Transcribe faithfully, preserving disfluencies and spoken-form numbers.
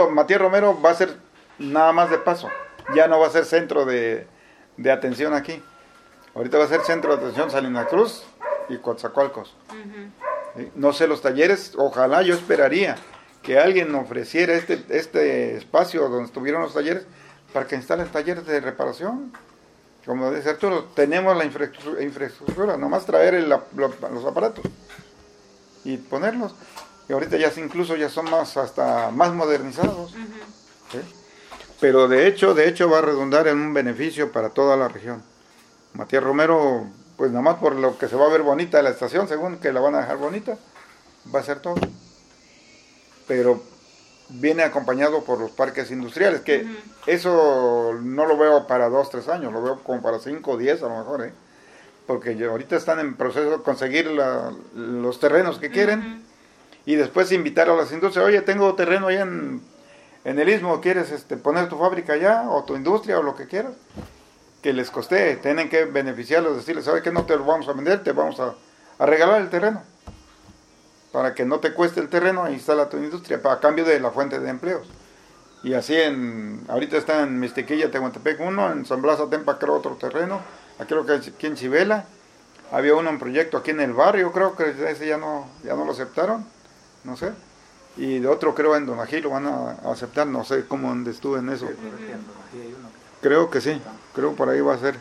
Matías Romero va a ser nada más de paso, ya no va a ser centro de, de atención aquí. Ahorita va a ser centro de atención Salina Cruz y Coatzacoalcos. Uh-huh. No sé los talleres, ojalá, yo esperaría que alguien ofreciera este, este espacio donde estuvieron los talleres para que instalen talleres de reparación. Como dice Arturo, tenemos la infraestructura, infraestructura nomás traer el, la, los aparatos y ponerlos. Y ahorita ya incluso ya son más hasta más modernizados. Uh-huh. ¿Sí? Pero de hecho, de hecho va a redundar en un beneficio para toda la región. Matías Romero, pues nada más por lo que se va a ver bonita la estación, según que la van a dejar bonita, va a ser todo. Pero viene acompañado por los parques industriales, que uh-huh. eso no lo veo para dos, tres años, lo veo como para cinco o diez a lo mejor, ¿eh? Porque ya ahorita están en proceso de conseguir la, los terrenos que quieren uh-huh. y después invitar a las industrias, oye, tengo terreno allá en, en el Istmo, ¿quieres este, poner tu fábrica allá o tu industria o lo que quieras? Que les coste, tienen que beneficiarlos, decirles, ¿sabes qué? No te lo vamos a vender, te vamos a, a regalar el terreno. Para que no te cueste el terreno, instala tu industria, para cambio de la fuente de empleos. Y así, en ahorita está en Mixtequilla, Tehuantepec uno, en San Blas Atempa creo otro terreno, aquí creo que aquí en Chivela, había uno en proyecto aquí en el barrio, creo que ese ya no, ya no lo aceptaron, no sé. Y de otro creo en Donají lo van a aceptar, no sé cómo estuve en eso. Creo que sí, creo por ahí va a ser.